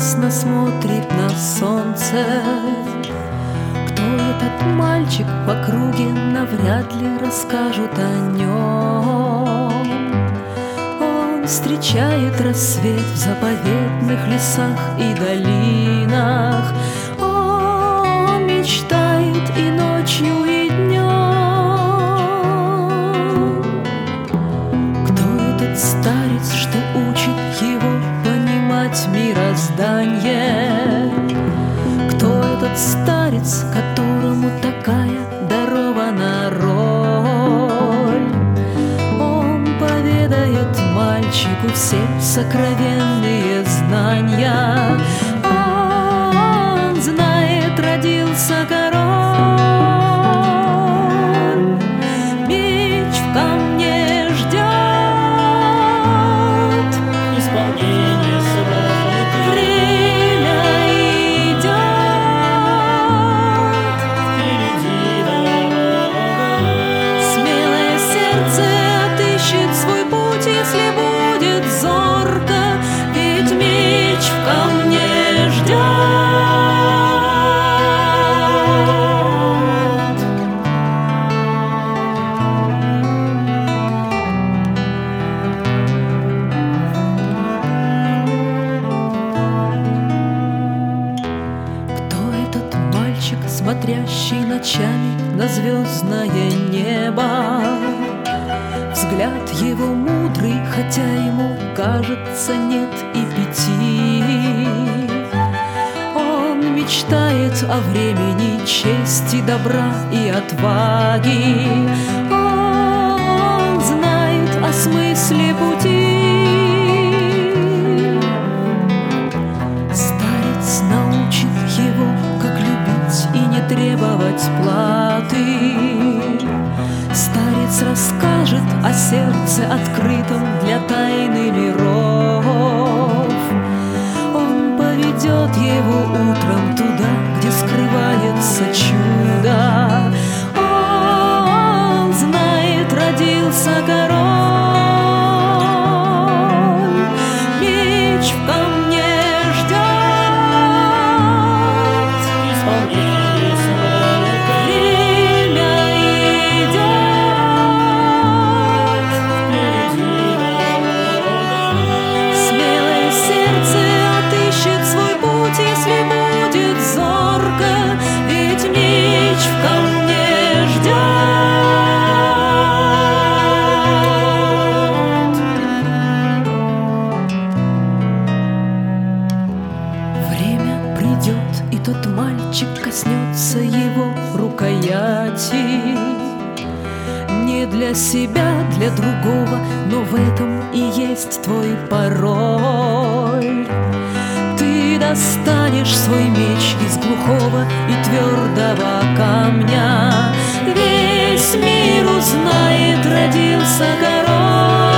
Грустно смотрит на солнце. Кто этот мальчик в округе, навряд ли расскажут о нем. Он встречает рассвет в заповедных лесах и долинах. Он мечтает и ночью, и днем. Кто этот старец, что учит его понимать мироздание? Кто этот старец, которому такая дарована роль? Он поведает мальчику все сокровенные знания. Он знает, родился король. Меч в камне ждет исполнение срока. Время идет, Впереди дорога. смелое сердце отыщет свой путь, если будет зорко, ведь меч в камне ждет. Кто этот мальчик, смотрящий ночами на звездное небо? Взгляд его мудрый, хотя ему, кажется, нет и 5. Он мечтает о времени чести, добра и отваги. Он знает о смысле пути. Старец научит его, как любить и не требовать платы. Старец расскажет о сердце, открытом для тайны миров. Он поведет его утром туда, где скрывается чудо. Он знает, родился король. Меч в камне ждет. Исполнение срока. Время идет. Впереди дорога. Смелое сердце отыщет свой путь, если будет зорко, ведь меч в камне ждет. Время придет, и тот мальчик коснется его рукояти. Не для себя, для другого, но в этом и есть твой пароль. Ты достанешь свой меч из глухого и твердого камня. Весь мир узнает, родился король.